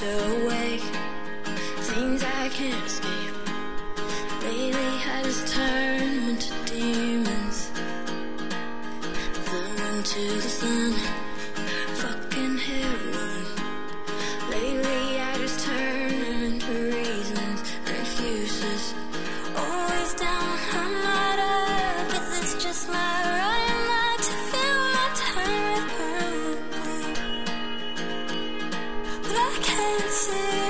awake, things I can't escape. Lately I just turn them into demons, fell into the sun, fucking heroin. Lately I just turn them into reasons and excuses. Always down, I'm not up, but this just my running light to fill my time with permanently. But I can't see